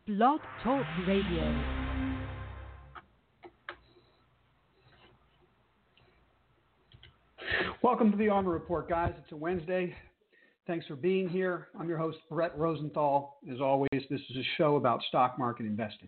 Blog Talk Radio. Welcome to the ARMR Report, guys. It's a Wednesday. Thanks for being here. I'm your host, Brett Rosenthal. As always, this is a show about stock market investing.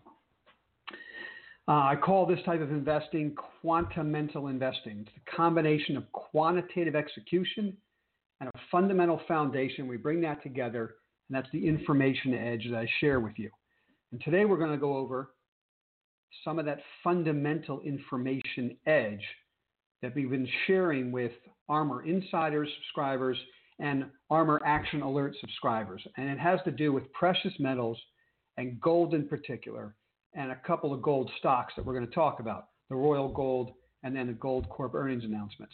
I call this type of investing quantamental investing. It's a combination of quantitative execution and a fundamental foundation. We bring that together, and that's the information edge that I share with you. And today we're going to go over some of that fundamental information edge that we've been sharing with ARMR Insiders subscribers and ARMR Action Alert subscribers. And it has to do with precious metals and gold in particular, and a couple of gold stocks that we're going to talk about, the Royal Gold and then the Gold Corp earnings announcements.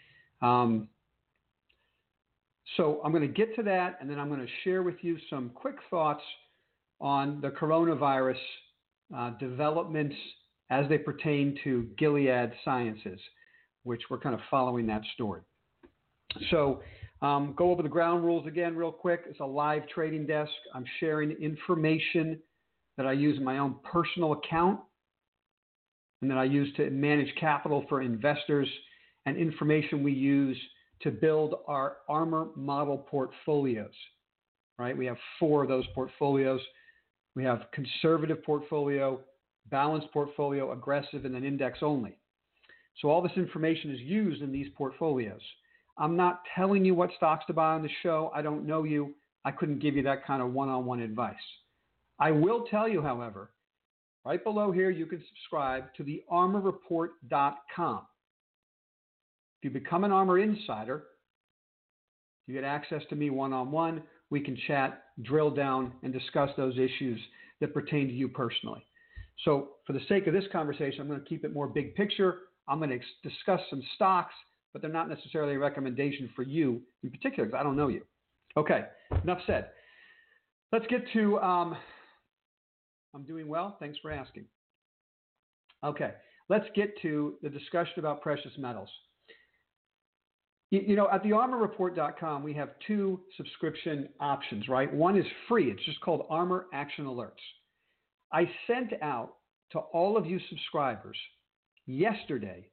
So I'm going to get to that, and then I'm going to share with you some quick thoughts on the coronavirus developments as they pertain to Gilead Sciences, which we're kind of following that story. So go over the ground rules again real quick. It's a live trading desk. I'm sharing information that I use in my own personal account and that I use to manage capital for investors, and information we use to build our ARMR model portfolios, right? We have 4 of those portfolios. We have conservative portfolio, balanced portfolio, aggressive, and then index only. So all this information is used in these portfolios. I'm not telling you what stocks to buy on the show. I don't know you. I couldn't give you that kind of one-on-one advice. I will tell you, however, right below here, you can subscribe to the ARMRreport.com. If you become an ARMR Insider, you get access to me one-on-one. We can chat, drill down, and discuss those issues that pertain to you personally. So for the sake of this conversation, I'm going to keep it more big picture. I'm going to discuss some stocks, but they're not necessarily a recommendation for you in particular because I don't know you. Okay, enough said. Let's get to, I'm doing well. Thanks for asking. Okay, let's get to the discussion about precious metals. You know, at the ARMRreport.com, we have 2 subscription options, right? One is free. It's just called ARMR Action Alerts. I sent out to all of you subscribers yesterday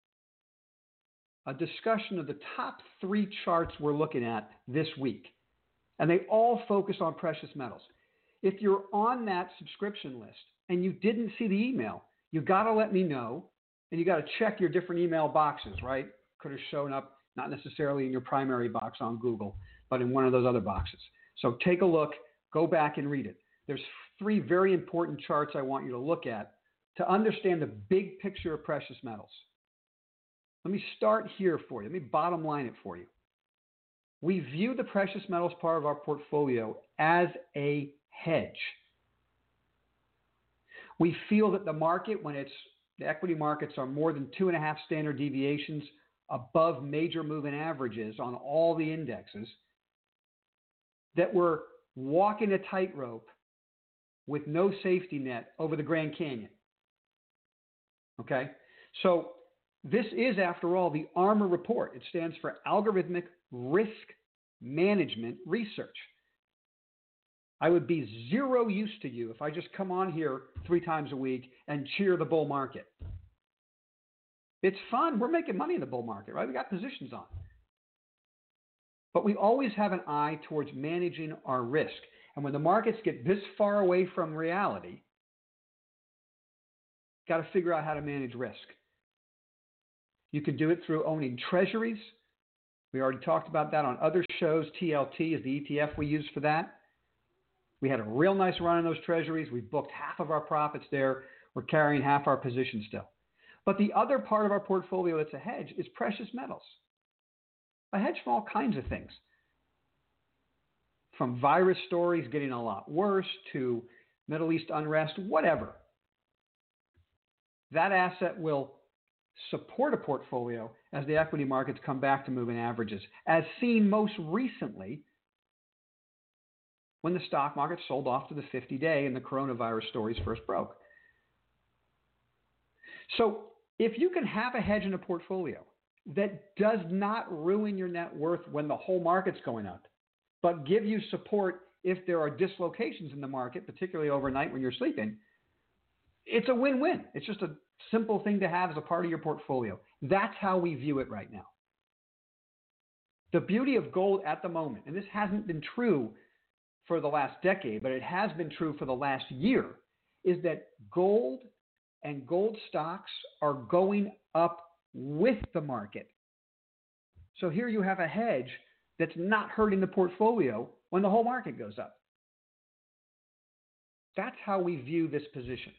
a discussion of the top 3 charts we're looking at this week, and they all focus on precious metals. If you're on that subscription list and you didn't see the email, you got to let me know, and you got to check your different email boxes, right? Could have shown up not necessarily in your primary box on Google, but in one of those other boxes. So take a look, go back and read it. There's 3 very important charts I want you to look at to understand the big picture of precious metals. Let me start here for you. Let me bottom line it for you. We view the precious metals part of our portfolio as a hedge. We feel that the market, when the equity markets are more than 2.5 standard deviations above major moving averages on all the indexes, that we're walking a tightrope with no safety net over the Grand Canyon. Okay? So this is, after all, the ARMR Report. It stands for Algorithmic Risk Management Research. I would be zero use to you if I just come on here 3 times a week and cheer the bull market. It's fun. We're making money in the bull market, right? We got positions on. But we always have an eye towards managing our risk. And when the markets get this far away from reality, got to figure out how to manage risk. You can do it through owning treasuries. We already talked about that on other shows. TLT is the ETF we use for that. We had a real nice run on those treasuries. We booked half of our profits there. We're carrying half our position still. But the other part of our portfolio that's a hedge is precious metals. A hedge from all kinds of things. From virus stories getting a lot worse to Middle East unrest, whatever. That asset will support a portfolio as the equity markets come back to moving averages, as seen most recently when the stock market sold off to the 50-day and the coronavirus stories first broke. So if you can have a hedge in a portfolio that does not ruin your net worth when the whole market's going up, but give you support if there are dislocations in the market, particularly overnight when you're sleeping, it's a win-win. It's just a simple thing to have as a part of your portfolio. That's how we view it right now. The beauty of gold at the moment, and this hasn't been true for the last decade, but it has been true for the last year, is that gold and gold stocks are going up with the market. So here you have a hedge that's not hurting the portfolio when the whole market goes up. That's how we view this position.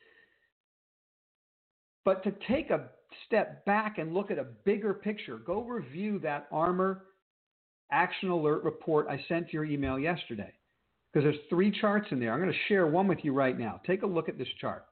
But to take a step back and look at a bigger picture, go review that ARMR Action Alert report I sent to your email yesterday, because there's 3 charts in there. I'm going to share one with you right now. Take a look at this chart.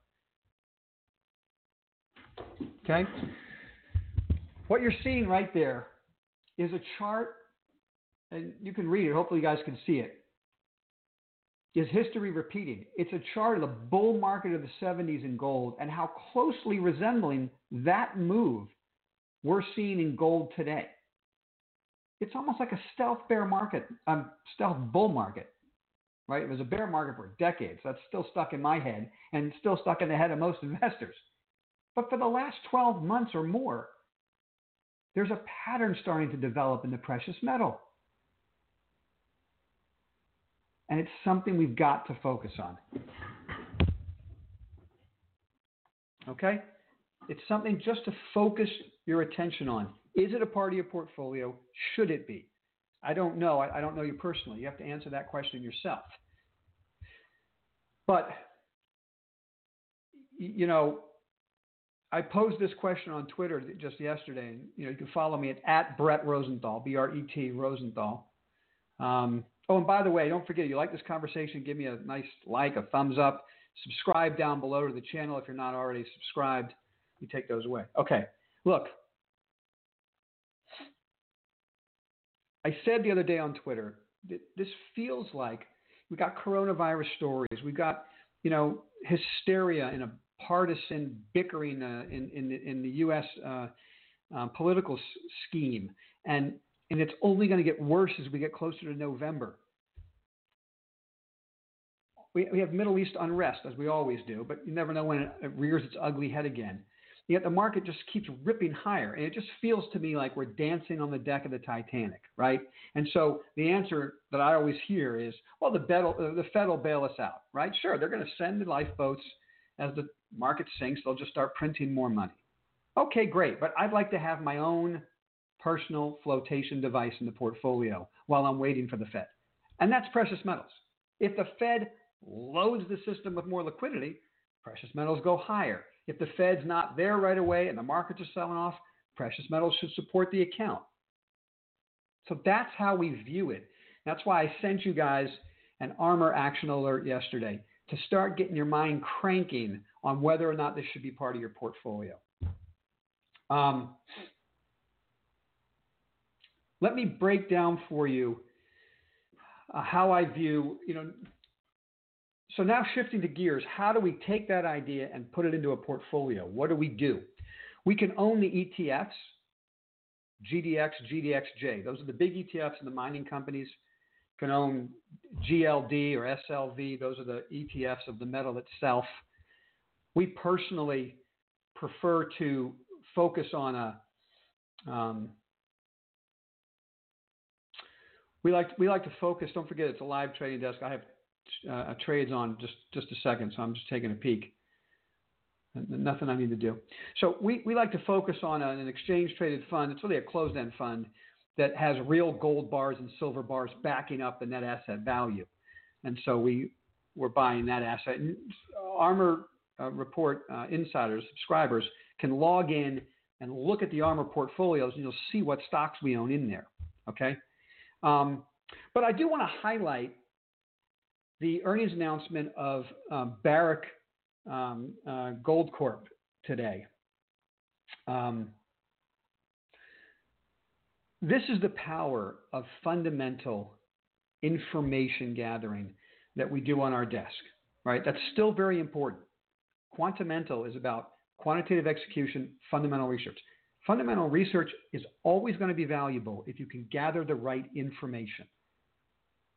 Okay? What you're seeing right there is a chart, and you can read it. Hopefully you guys can see it. Is history repeating? It's a chart of the bull market of the 70s in gold and how closely resembling that move we're seeing in gold today. It's almost like a stealth bear market, stealth bull market, right? It was a bear market for decades. That's still stuck in my head and still stuck in the head of most investors. But for the last 12 months or more, there's a pattern starting to develop in the precious metal. And it's something we've got to focus on. Okay? It's something just to focus your attention on. Is it a part of your portfolio? Should it be? I don't know. I don't know you personally. You have to answer that question yourself. But, you know, I posed this question on Twitter just yesterday. And, you know, you can follow me at Brett Rosenthal, B-R-E-T Rosenthal. Oh, and by the way, don't forget, if you like this conversation, give me a nice like, a thumbs up. Subscribe down below to the channel if you're not already subscribed. You take those away. Okay, look. I said the other day on Twitter that this feels like we got coronavirus stories. We've got, you know, hysteria in a partisan bickering in the U.S. Political scheme. And it's only going to get worse as we get closer to November. We have Middle East unrest, as we always do, but you never know when it rears its ugly head again. Yet the market just keeps ripping higher, and it just feels to me like we're dancing on the deck of the Titanic, right? And so the answer that I always hear is, well, the Fed will bail us out, right? Sure, they're going to send the lifeboats as the market sinks. They'll just start printing more money. Okay, great, but I'd like to have my own personal flotation device in the portfolio while I'm waiting for the Fed. And that's precious metals. If the Fed loads the system with more liquidity, precious metals go higher. If the Fed's not there right away and the markets are selling off, precious metals should support the account. So that's how we view it. That's why I sent you guys an ARMR Action Alert yesterday to start getting your mind cranking on whether or not this should be part of your portfolio. Let me break down for you how I view, you know, so now shifting to gears, how do we take that idea and put it into a portfolio? What do? We can own the ETFs, GDX, GDXJ. Those are the big ETFs and the mining companies. Can own GLD or SLV. Those are the ETFs of the metal itself. We personally prefer to focus on we like to focus. Don't forget, it's a live trading desk. I have trades on just a second, so I'm just taking a peek. Nothing I need to do. So we like to focus on an exchange-traded fund. It's really a closed-end fund that has real gold bars and silver bars backing up the net asset value. And so we're buying that asset. And ARMR report insiders, subscribers, can log in and look at the ARMR portfolios, and you'll see what stocks we own in there. Okay? But I do want to highlight the earnings announcement of Barrick Gold Corp today. This is the power of fundamental information gathering that we do on our desk, right? That's still very important. Quantamental is about quantitative execution, fundamental research. Fundamental research is always going to be valuable if you can gather the right information.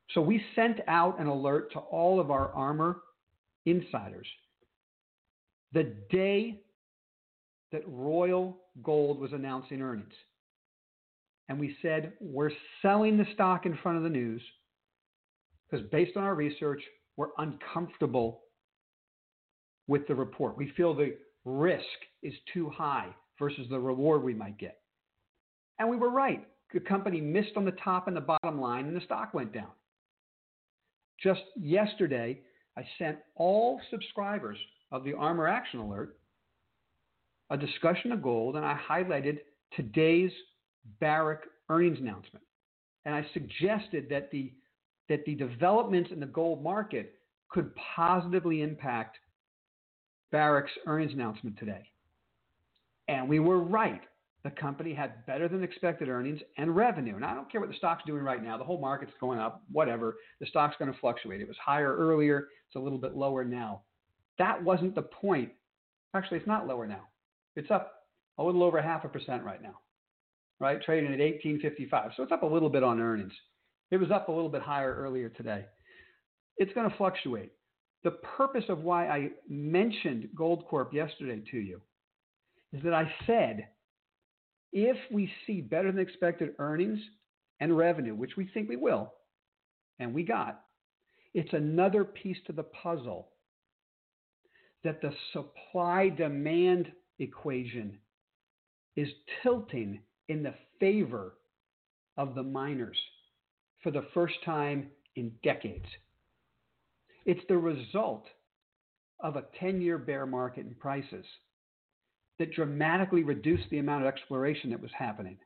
So we sent out an alert to all of our ARMOR insiders the day that Royal Gold was announcing earnings. And we said, we're selling the stock in front of the news because based on our research, we're uncomfortable with the report. We feel the risk is too high versus the reward we might get. And we were right. The company missed on the top and the bottom line, and the stock went down. Just yesterday, I sent all subscribers of the ARMOR Action Alert a discussion of gold, and I highlighted today's Barrick earnings announcement. And I suggested that the developments in the gold market could positively impact Barrick's earnings announcement today. And we were right. The company had better than expected earnings and revenue. And I don't care what the stock's doing right now. The whole market's going up, whatever. The stock's going to fluctuate. It was higher earlier. It's a little bit lower now. That wasn't the point. Actually, it's not lower now. It's up a little over 0.5% right now, right? Trading at 18.55. So it's up a little bit on earnings. It was up a little bit higher earlier today. It's going to fluctuate. The purpose of why I mentioned Goldcorp yesterday to you is that I said, if we see better than expected earnings and revenue, which we think we will, and we got, it's another piece to the puzzle that the supply-demand equation is tilting in the favor of the miners for the first time in decades. It's the result of a 10-year bear market in prices that dramatically reduced the amount of exploration that was happening.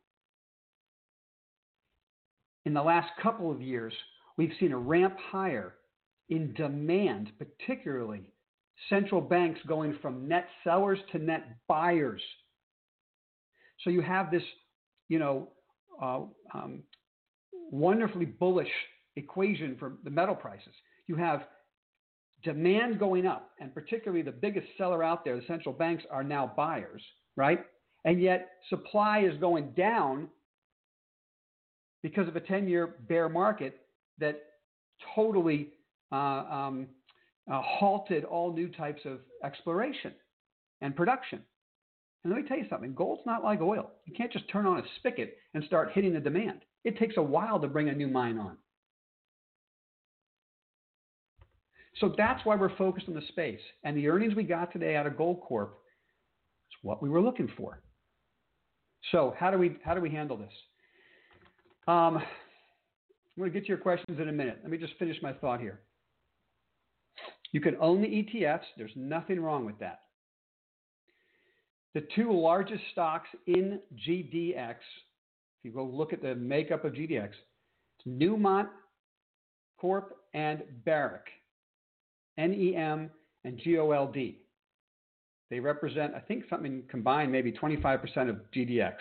In the last couple of years, we've seen a ramp higher in demand, particularly central banks going from net sellers to net buyers. So you have this, wonderfully bullish equation for the metal prices. You have demand going up, and particularly the biggest seller out there, the central banks, are now buyers, right? And yet supply is going down because of a 10-year bear market that totally halted all new types of exploration and production. And let me tell you something, gold's not like oil. You can't just turn on a spigot and start hitting the demand. It takes a while to bring a new mine on. So that's why we're focused on the space. And the earnings we got today out of Goldcorp is what we were looking for. So how do we handle this? I'm going to get to your questions in a minute. Let me just finish my thought here. You can own the ETFs. There's nothing wrong with that. The two largest stocks in GDX, if you go look at the makeup of GDX, it's Newmont Corp and Barrick, NEM and GOLD. They represent, I think, something combined, maybe 25% of GDX.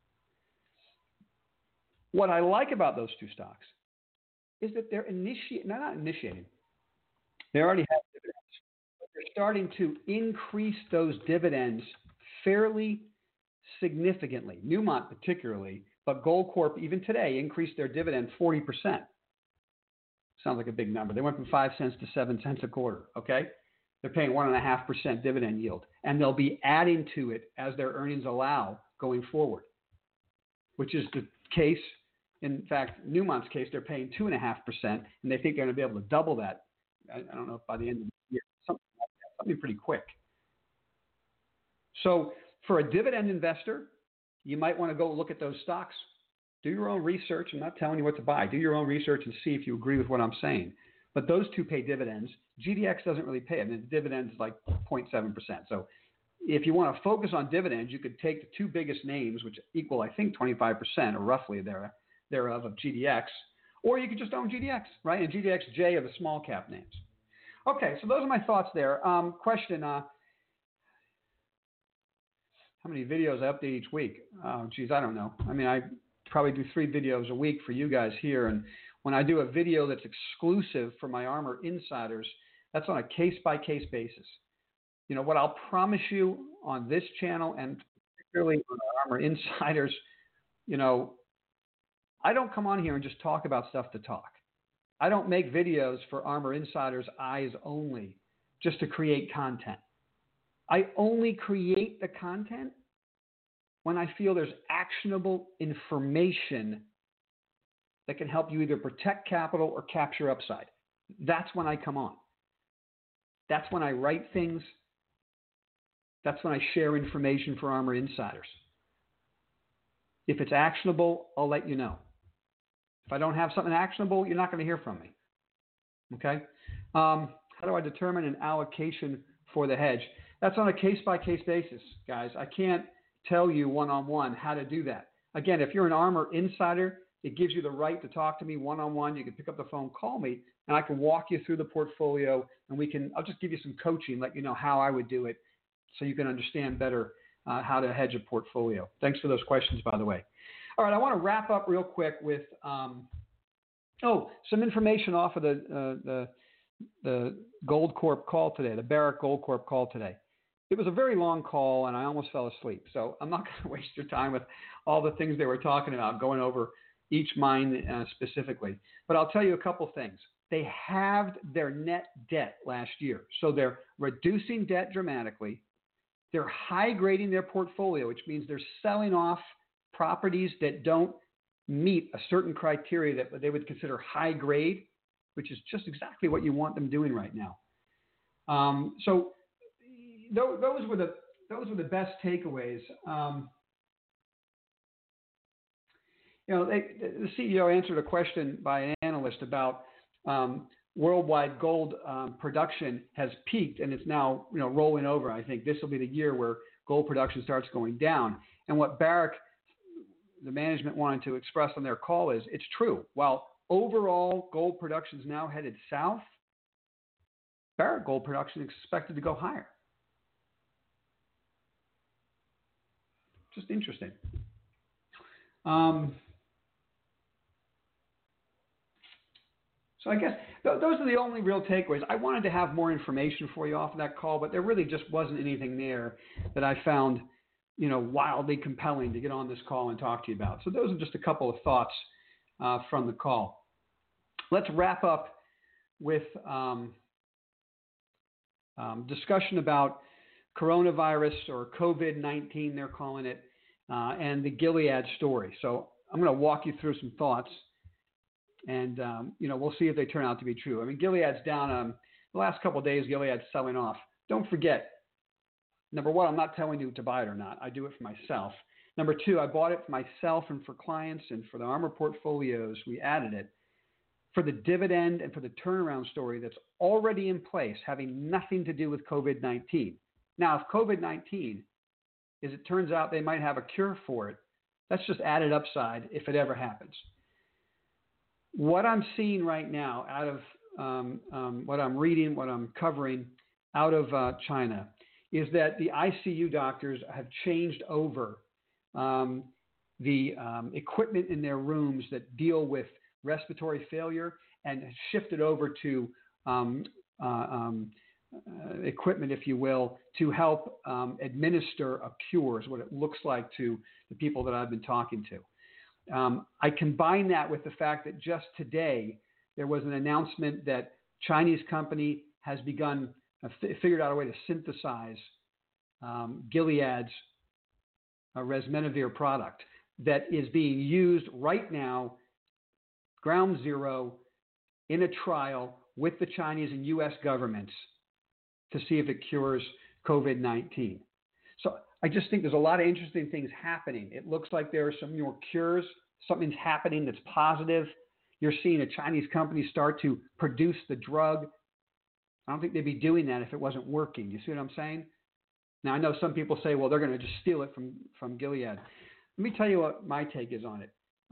What I like about those two stocks is that they're not initiating. They already have dividends, but they're starting to increase those dividends fairly significantly. Newmont particularly, but Goldcorp even today increased their dividend 40%. Sounds like a big number. They went from 5 cents to 7 cents a quarter, okay? They're paying 1.5% dividend yield, and they'll be adding to it as their earnings allow going forward, which is the case. In fact, Newmont's case, they're paying 2.5%, and they think they're going to be able to double that. I don't know if by the end of the year, something like that, something pretty quick. So for a dividend investor, you might want to go look at those stocks. Do your own research. I'm not telling you what to buy. Do your own research and see if you agree with what I'm saying. But those two pay dividends. GDX doesn't really pay it. The dividend is like 0.7%. So if you want to focus on dividends, you could take the two biggest names, which equal, I think, 25% or roughly thereof of GDX, or you could just own GDX, right? And GDXJ are the small cap names. Okay, so those are my thoughts there. Question, how many videos I update each week? Geez, I don't know. I mean, I probably do 3 videos a week for you guys here. And when I do a video that's exclusive for my ARMOR insiders, that's on a case-by-case basis. You know, what I'll promise you on this channel, and particularly on ARMOR insiders, you know, I don't come on here and just talk about stuff to talk. I don't make videos for Armor Insider's eyes only just to create content. I only create the content when I feel there's actionable information that can help you either protect capital or capture upside. That's when I come on. That's when I write things. That's when I share information for Armor Insiders. If it's actionable, I'll let you know. If I don't have something actionable, you're not going to hear from me. Okay? How do I determine an allocation for the hedge? That's on a case-by-case basis, guys. I can't tell you one-on-one how to do that. Again, if you're an Armor Insider, it gives you the right to talk to me one-on-one. You can pick up the phone, call me, and I can walk you through the portfolio, and I'll just give you some coaching, let you know how I would do it so you can understand better how to hedge a portfolio. Thanks for those questions, by the way. All right, I want to wrap up real quick with some information off of the Goldcorp call today, the Barrick Goldcorp call today. It was a very long call, and I almost fell asleep. So I'm not going to waste your time with all the things they were talking about, going over each mine specifically. But I'll tell you a couple things. They halved their net debt last year. So they're reducing debt dramatically. They're high-grading their portfolio, which means they're selling off properties that don't meet a certain criteria that they would consider high grade, which is just exactly what you want them doing right now. So those were the best takeaways. The CEO answered a question by an analyst about worldwide gold production has peaked and it's now rolling over. I think this will be the year where gold production starts going down. And what Barrick, the management, wanted to express on their call is it's true. While overall gold production is now headed south, Barrick gold production is expected to go higher. Just interesting. So I guess those are the only real takeaways. I wanted to have more information for you off of that call, but there really just wasn't anything there that I found, wildly compelling to get on this call and talk to you about. So those are just a couple of thoughts from the call. Let's wrap up with discussion about coronavirus, or COVID-19, they're calling it, and the Gilead story. So I'm going to walk you through some thoughts, and we'll see if they turn out to be true. I mean, Gilead's down. The last couple of days, Gilead's selling off. Don't forget, number one, I'm not telling you to buy it or not. I do it for myself. Number two, I bought it for myself and for clients, and for the Armor portfolios, we added it for the dividend and for the turnaround story that's already in place, having nothing to do with COVID-19. Now, if COVID-19, as it turns out, they might have a cure for it, that's just added upside if it ever happens. What I'm seeing right now out of what I'm reading, what I'm covering out of China, is that the ICU doctors have changed over the equipment in their rooms that deal with respiratory failure and shifted over to equipment, if you will, to help administer a cure, is what it looks like to the people that I've been talking to. I combine that with the fact that just today there was an announcement that Chinese company has figured out a way to synthesize Gilead's resmenavir product that is being used right now, ground zero, in a trial with the Chinese and U.S. governments to see if it cures COVID-19. So I just think there's a lot of interesting things happening. It looks like there are some more cures. Something's happening that's positive. You're seeing a Chinese company start to produce the drug. I don't think they'd be doing that if it wasn't working. You see what I'm saying? Now, I know some people say, well, they're going to just steal it from Gilead. Let me tell you what my take is on it.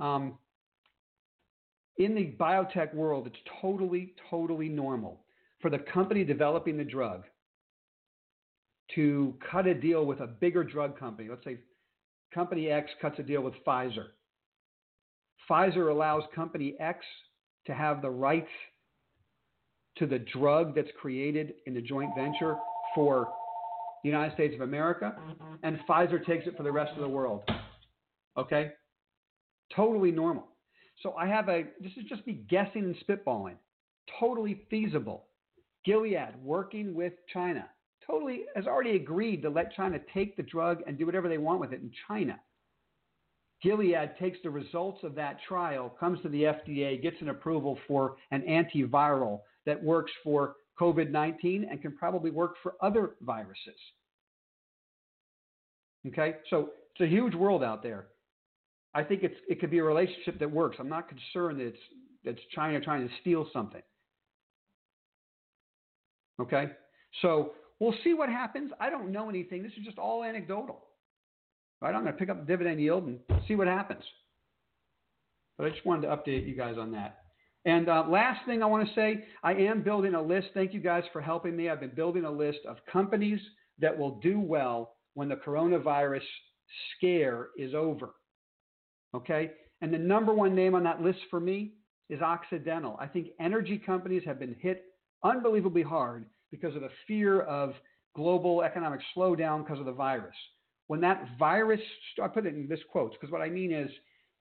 In the biotech world, it's totally, totally normal for the company developing the drug to cut a deal with a bigger drug company. Let's say company X cuts a deal with Pfizer. Pfizer allows company X to have the rights to the drug that's created in the joint venture for the United States of America, and Pfizer takes it for the rest of the world. Okay? Totally normal. So this is just me guessing and spitballing. Totally feasible. Gilead working with China totally has already agreed to let China take the drug and do whatever they want with it in China. Gilead takes the results of that trial, comes to the FDA, gets an approval for an antiviral that works for COVID-19 and can probably work for other viruses. Okay, so it's a huge world out there. I think it could be a relationship that works. I'm not concerned that it's China trying to steal something. Okay, so we'll see what happens. I don't know anything. This is just all anecdotal. Right? I'm going to pick up the dividend yield and see what happens. But I just wanted to update you guys on that. And last thing I want to say, I am building a list. Thank you guys for helping me. I've been building a list of companies that will do well when the coronavirus scare is over. Okay? And the number one name on that list for me is Occidental. I think energy companies have been hit unbelievably hard because of the fear of global economic slowdown because of the virus. When that virus, I put it in this quotes, because what I mean is,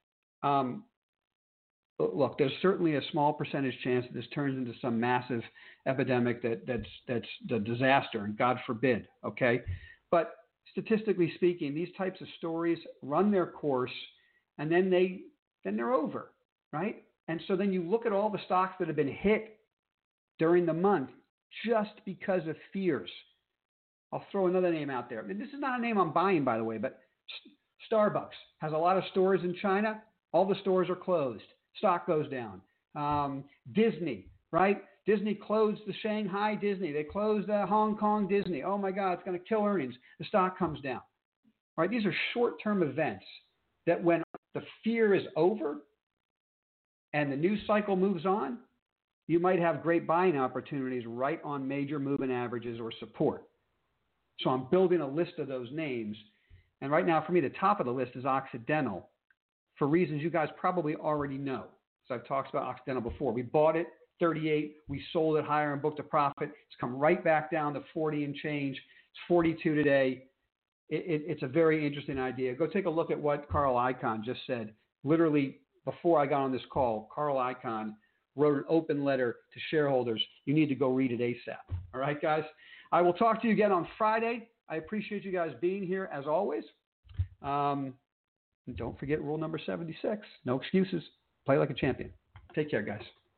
look, there's certainly a small percentage chance that this turns into some massive epidemic that's the disaster, and God forbid, okay? But statistically speaking, these types of stories run their course, and then they're over, right? And so then you look at all the stocks that have been hit during the month just because of fears. I'll throw another name out there. This is not a name I'm buying, by the way, but Starbucks has a lot of stores in China. All the stores are closed. Stock goes down. Disney, right? Disney closed the Shanghai Disney. They closed the Hong Kong Disney. Oh, my God, it's going to kill earnings. The stock comes down. All right, these are short-term events that when the fear is over and the news cycle moves on, you might have great buying opportunities right on major moving averages or support. So I'm building a list of those names. And right now, for me, the top of the list is Occidental for reasons you guys probably already know. So I've talked about Occidental before. We bought it 38. We sold it higher and booked a profit. It's come right back down to 40 and change. It's 42 today. It's a very interesting idea. Go take a look at what Carl Icahn just said. Literally, before I got on this call, Carl Icahn wrote an open letter to shareholders. You need to go read it ASAP. All right, guys? I will talk to you again on Friday. I appreciate you guys being here, as always. And don't forget rule number 76. No excuses. Play like a champion. Take care, guys.